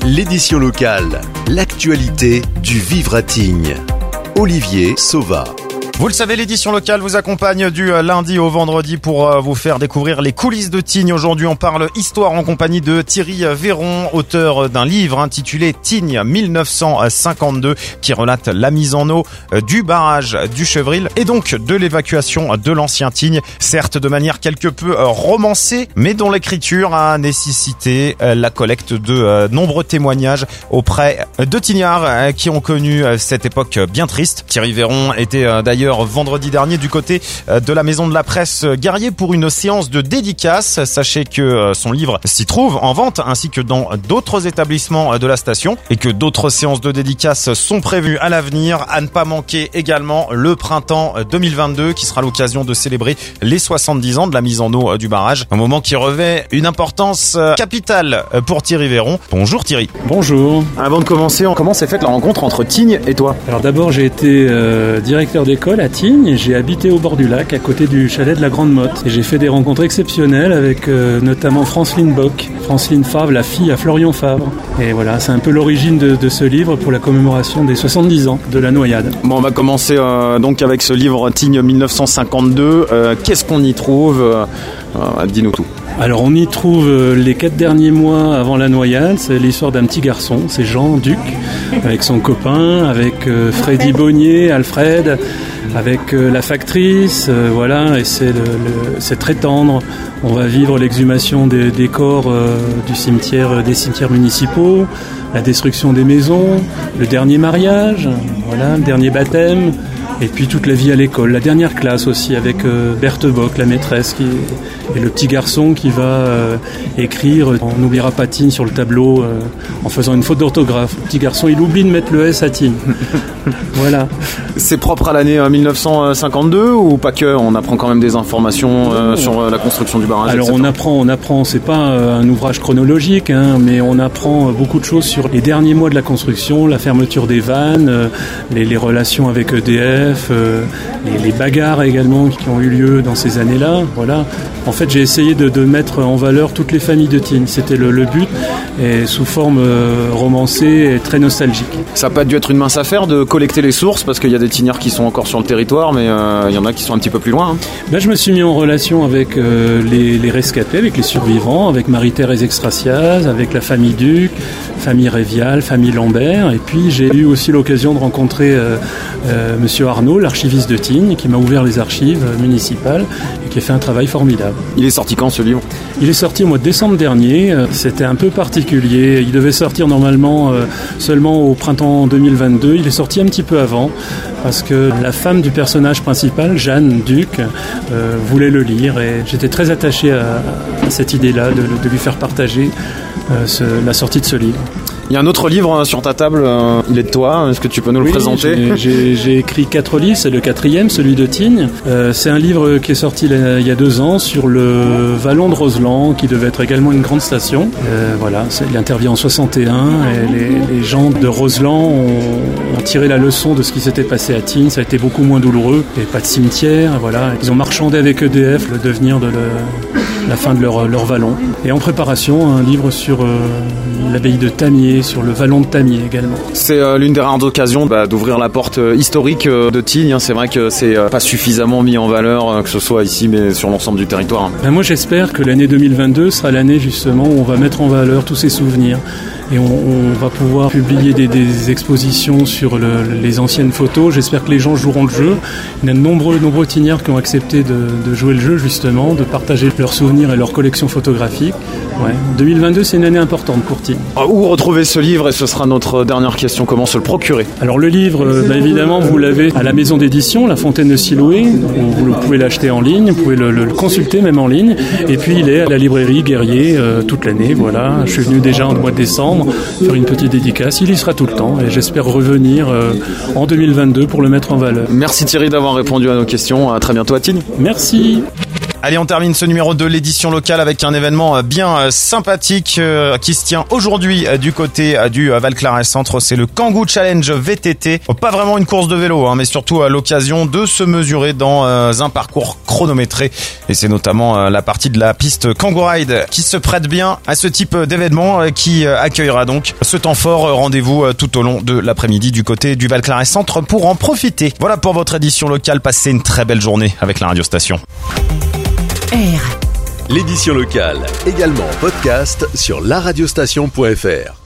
L'édition locale, l'actualité du vivre à Tignes. Olivier Sauva. Vous le savez, l'édition locale vous accompagne du lundi au vendredi pour vous faire découvrir les coulisses de Tignes. Aujourd'hui, on parle histoire en compagnie de Thierry Véron, auteur d'un livre intitulé Tignes 1952 qui relate la mise en eau du barrage du Chevril et donc de l'évacuation de l'ancien Tignes, certes de manière quelque peu romancée, mais dont l'écriture a nécessité la collecte de nombreux témoignages auprès de Tignards qui ont connu cette époque bien triste. Thierry Véron était d'ailleurs vendredi dernier du côté de la Maison de la Presse Garrier pour une séance de dédicace. Sachez que son livre s'y trouve en vente ainsi que dans d'autres établissements de la station et que d'autres séances de dédicace sont prévues à l'avenir. À ne pas manquer également le printemps 2022 qui sera l'occasion de célébrer les 70 ans de la mise en eau du barrage. Un moment qui revêt une importance capitale pour Thierry Véron. Bonjour Thierry. Bonjour. Avant de commencer, comment s'est faite la rencontre entre Tignes et toi ? Alors d'abord j'ai été directeur d'école à Tignes et j'ai habité au bord du lac à côté du chalet de la Grande Motte. Et j'ai fait des rencontres exceptionnelles avec notamment Franceline Bock, Franceline Favre, la fille à Florian Favre. Et voilà, c'est un peu l'origine de ce livre pour la commémoration des 70 ans de la noyade. Bon, on va commencer donc avec ce livre Tignes 1952. Qu'est-ce qu'on y trouve ? Dis-nous tout. Alors on y trouve les 4 derniers mois avant la noyade, c'est l'histoire d'un petit garçon, c'est Jean Duc, avec son copain, avec Freddy Bonnier, Alfred, avec la factrice, voilà, et c'est très tendre. On va vivre l'exhumation des corps des cimetières municipaux, la destruction des maisons, le dernier mariage, voilà, le dernier baptême. Et puis toute la vie à l'école, la dernière classe aussi avec Berthe Bock, la maîtresse, et le petit garçon qui va écrire « On n'oubliera pas Tignes » sur le tableau en faisant une faute d'orthographe. Le petit garçon, il oublie de mettre le S à Tignes. Voilà. C'est propre à l'année 1952 ou pas que ? On apprend quand même des informations sur la construction du barrage. Alors on apprend. C'est pas un ouvrage chronologique, hein, mais on apprend beaucoup de choses sur les derniers mois de la construction, la fermeture des vannes, les relations avec EDF, les bagarres également qui ont eu lieu dans ces années-là. Voilà. En fait, j'ai essayé de mettre en valeur toutes les familles de Tignes. C'était le but, et sous forme romancée et très nostalgique. Ça n'a pas dû être une mince affaire de collecter les sources, parce qu'il y a des Tignards qui sont encore sur le territoire, mais il y en a qui sont un petit peu plus loin. Hein. Je me suis mis en relation avec les rescapés, avec les survivants, avec Marie-Thérèse Extraciaz, avec la famille Duc, famille Révial, famille Lambert, et puis j'ai eu aussi l'occasion de rencontrer Monsieur Arnaud, l'archiviste de Tignes, qui m'a ouvert les archives municipales et qui a fait un travail formidable. Il est sorti quand ce livre ? Il est sorti au mois de décembre dernier. C'était un peu particulier. Il devait sortir normalement seulement au printemps 2022. Il est sorti un petit peu avant parce que la femme du personnage principal, Jeanne Duc, voulait le lire et j'étais très attaché à cette idée-là de lui faire partager la sortie de ce livre. Il y a un autre livre sur ta table, il est de toi, est-ce que tu peux nous le présenter ? J'ai écrit 4 livres, c'est le 4e, celui de Tignes. C'est un livre qui est sorti il y a 2 ans sur le vallon de Roseland, qui devait être également une grande station. Voilà, il intervient en 61 et les gens de Roseland ont tiré la leçon de ce qui s'était passé à Tignes. Ça a été beaucoup moins douloureux, il n'y avait pas de cimetière, voilà. Ils ont marchandé avec EDF le devenir de la fin de leur vallon. Et en préparation, un livre sur l'abbaye de Tamiers, sur le vallon de Tamiers également. C'est l'une des rares occasions d'ouvrir la porte historique de Tignes. C'est vrai que c'est pas suffisamment mis en valeur, que ce soit ici mais sur l'ensemble du territoire. Moi j'espère que l'année 2022 sera l'année justement où on va mettre en valeur tous ces souvenirs. Et on va pouvoir publier des expositions sur les anciennes photos. J'espère que les gens joueront le jeu. Il y a de nombreux Tignards qui ont accepté de jouer le jeu justement, de partager leurs souvenirs et leurs collections photographiques. Ouais. 2022, c'est une année importante pour Tignes. Où retrouver ce livre ? Et ce sera notre dernière question. Comment se le procurer ? Alors le livre, évidemment, vous l'avez à la maison d'édition, La Fontaine de Siloué. Vous pouvez l'acheter en ligne, vous pouvez le consulter même en ligne. Et puis il est à la librairie Guerrier toute l'année. Voilà. Je suis venu déjà en mois de décembre faire une petite dédicace. Il y sera tout le temps et j'espère revenir en 2022 pour le mettre en valeur. Merci Thierry d'avoir répondu à nos questions. À très bientôt à Tignes. Merci. Allez, on termine ce numéro de l'édition locale avec un événement bien sympathique qui se tient aujourd'hui du côté du Val-Claret Centre. C'est le Kangoo Challenge VTT. Pas vraiment une course de vélo, mais surtout l'occasion de se mesurer dans un parcours chronométré. Et c'est notamment la partie de la piste Kangoo Ride qui se prête bien à ce type d'événement qui accueillera donc ce temps fort. Rendez-vous tout au long de l'après-midi du côté du Val-Claret Centre pour en profiter. Voilà pour votre édition locale. Passez une très belle journée avec la radiostation. L'édition locale, également en podcast sur laradiostation.fr.